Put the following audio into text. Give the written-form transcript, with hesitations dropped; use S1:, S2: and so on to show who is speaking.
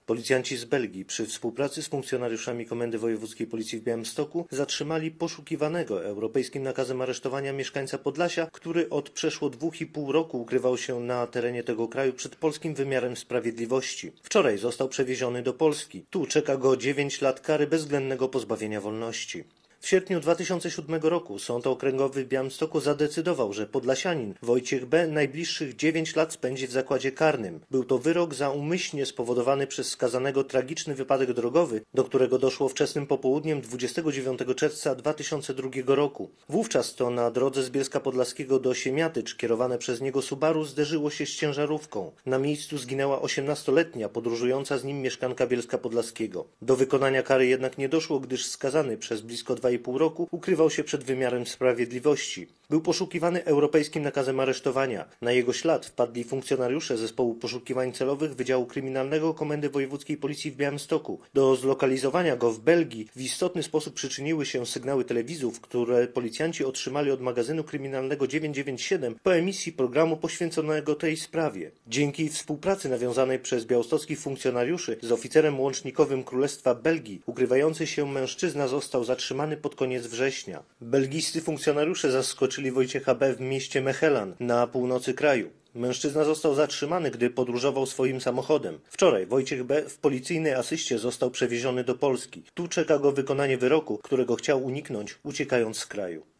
S1: Policjanci z Belgii przy współpracy z funkcjonariuszami Komendy Wojewódzkiej Policji w Białymstoku zatrzymali poszukiwanego europejskim nakazem aresztowania mieszkańca Podlasia, który od przeszło 2,5 roku ukrywał się na terenie tego kraju przed polskim wymiarem sprawiedliwości. Wczoraj został przewieziony do Polski. Tu czeka go 9 lat kary bezwzględnego pozbawienia wolności. W sierpniu 2007 roku Sąd Okręgowy w Białymstoku zadecydował, że podlasianin Wojciech B. najbliższych 9 lat spędzi w zakładzie karnym. Był to wyrok za umyślnie spowodowany przez skazanego tragiczny wypadek drogowy, do którego doszło wczesnym popołudniem 29 czerwca 2002 roku. Wówczas to na drodze z Bielska Podlaskiego do Siemiatycz kierowane przez niego Subaru zderzyło się z ciężarówką. Na miejscu zginęła 18-letnia podróżująca z nim mieszkanka Bielska Podlaskiego. Do wykonania kary jednak nie doszło, gdyż skazany przez blisko 2,5 roku ukrywał się przed wymiarem sprawiedliwości. Był poszukiwany europejskim nakazem aresztowania. Na jego ślad wpadli funkcjonariusze Zespołu Poszukiwań Celowych Wydziału Kryminalnego Komendy Wojewódzkiej Policji w Białymstoku. Do zlokalizowania go w Belgii w istotny sposób przyczyniły się sygnały telewizów, które policjanci otrzymali od magazynu kryminalnego 997 po emisji programu poświęconego tej sprawie. Dzięki współpracy nawiązanej przez białostockich funkcjonariuszy z oficerem łącznikowym Królestwa Belgii ukrywający się mężczyzna został zatrzymany pod koniec września. Belgijscy funkcjonariusze zaskoczyli Wojciecha B. w mieście Mechelan na północy kraju. Mężczyzna został zatrzymany, gdy podróżował swoim samochodem. Wczoraj Wojciech B. w policyjnej asyście został przewieziony do Polski. Tu czeka go wykonanie wyroku, którego chciał uniknąć, uciekając z kraju.